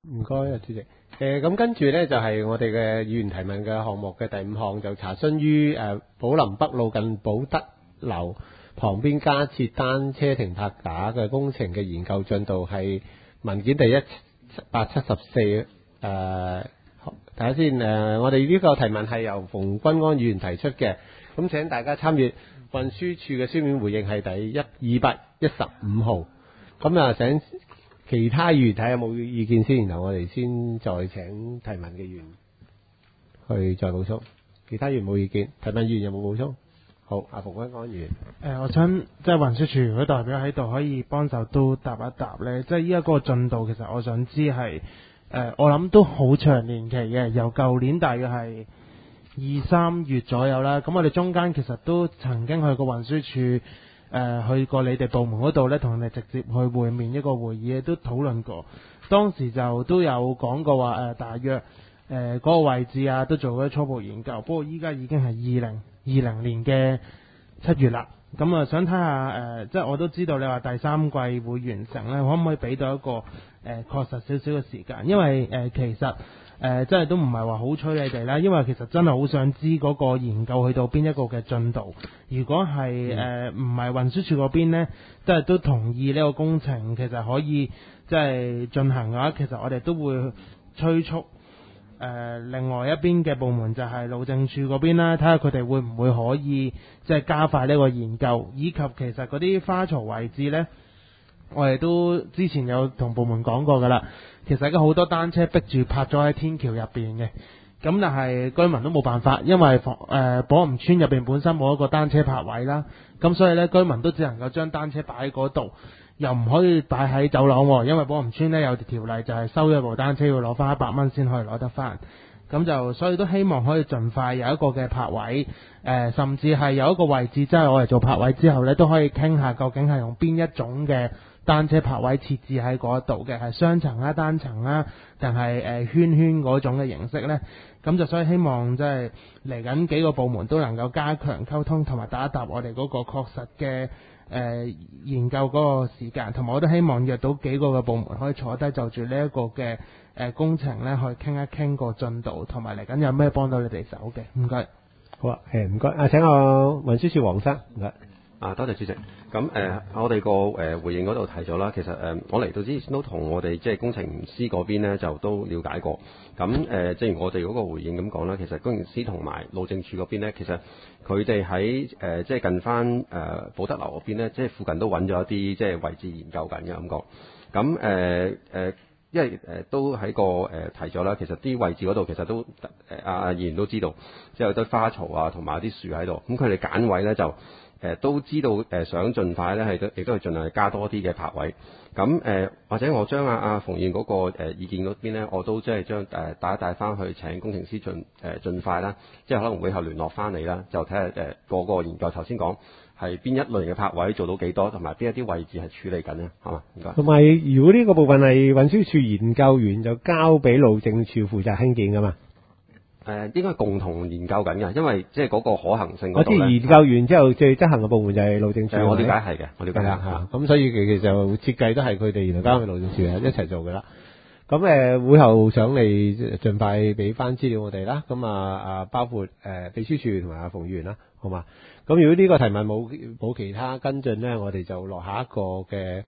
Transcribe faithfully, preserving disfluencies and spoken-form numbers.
唔該啊，主席。誒咁跟住呢，就係、是、我哋嘅議員提問嘅項目嘅第五項，就查詢於誒寶林北路近寶德樓旁邊加設單車停泊架嘅工程嘅研究進度，係文件第一百七十四誒。睇下先誒、呃，我哋呢個提問係由馮君安議員提出嘅，咁請大家參閱運輸署嘅書面回應係第一二百一十五號。咁啊，請其他議員睇下有冇意見先，然後我哋先再請提問嘅議員去再補充。其他議員冇意見，提問議員有冇補充？好，阿馮君安議員。 誒、呃，我想即係運輸署如果代表喺度可以幫手都答一答咧，即係依家嗰個進度，其實我想知係誒、呃，我諗都好長年期嘅，由舊年大約係二三月左右啦。咁我哋中間其實都曾經去過運輸署誒、呃，去過你哋部門嗰度咧，同人哋直接去會面一個會議，都討論過。當時就都有講過話誒、呃，大約誒嗰、呃那個位置啊，都做咗初步研究。不過依家已經係二零二零年嘅七月啦。咁啊，想睇下誒，即係我都知道你話第三季會完成咧，可唔可以俾到一個誒、呃、確實少少嘅時間？因為誒、呃、其實誒、呃、真係都唔係話好催你哋啦，因為其實真係好想知嗰個研究去到邊一個嘅進度。如果係誒唔係運輸署嗰邊咧，即係都同意呢個工程其實可以即係進行嘅話，其實我哋都會催促。誒、呃，另外一邊嘅部門就係路政署嗰邊啦，睇下佢哋會唔會可以即係加快呢個研究，以及其實嗰啲花槽位置呢，我哋都之前有同部門講過噶啦。其實而家好多單車逼住泊咗喺天橋入邊嘅，咁但係居民都冇辦法，因為房誒寶林村入邊本身冇一個單車泊位啦，咁所以呢，居民都只能夠將單車擺喺嗰度。又唔可以擺喺走廊喎，因為寶林村咧有條例就係收咗部單車要攞翻一百蚊先可以攞得翻，咁就所以都希望可以盡快有一個嘅泊位，誒、呃、甚至係有一個位置，即係我哋做泊位之後咧都可以傾下究竟係用邊一種嘅單車泊位設置喺嗰度嘅，係雙層啊、單層啊，定係誒圈圈嗰種嘅形式咧？咁就所以希望即係嚟緊幾個部門都能夠加強溝通，同埋答一答我哋嗰個確實嘅。誒、呃、研究嗰個時間，同埋我都希望約到幾個嘅部門可以坐低就住呢一個嘅誒、呃、工程咧，去傾一傾個進度，同埋嚟緊有咩幫到你哋手嘅。唔該。 好啊，誒唔該。啊請我運輸署黃生。唔該。 啊，多謝主席。咁誒、呃，我哋個誒回應嗰度提咗啦。其實誒、呃，我嚟到之前都同我哋即係工程師嗰邊咧，就都了解過。咁誒、呃，正如我哋嗰個回應咁講啦，其實工程師同埋路政署嗰邊咧，其實佢哋喺誒即係近翻誒寶德樓嗰邊咧，即係附近都揾咗一啲即係位置研究緊嘅咁講。咁誒誒，因為誒、呃、都喺個誒、呃、提咗啦，其實啲位置嗰度其實都誒阿阿議員都知道，即係有堆花槽啊，同埋啲樹喺度。咁佢哋揀位咧就。誒、呃、都知道誒、呃、想盡快咧，係都亦都係盡量加多啲嘅泊位。咁誒、呃、或者我將阿阿馮議員嗰個誒、呃、意見嗰邊咧，我都即係將誒帶一帶翻去請工程師盡誒、呃、盡快啦。即係可能會後聯絡翻你啦，就睇下誒個個研究頭先講係邊一類嘅泊位做到幾多，同埋邊一啲位置係處理緊咧，係嘛？唔該。 同埋如果呢個部分係運輸署研究完，就交俾路政署負責興建噶嘛？ 誒、呃、應該共同研究緊嘅，因為即係嗰個可行性嗰度咧。 我知研究完之後，最執行嘅部門就係路政署。 呃、我了解係嘅，我了解係嚇。咁所以其實就設計都係佢哋，然後交俾路政署一齊做嘅啦。咁誒、呃、會後想你盡快俾翻資料我哋啦。咁啊啊包括誒、呃、秘書處同埋阿馮議員啦，好嘛？咁如果呢個提問冇冇其他跟進咧，我哋就落下一個嘅。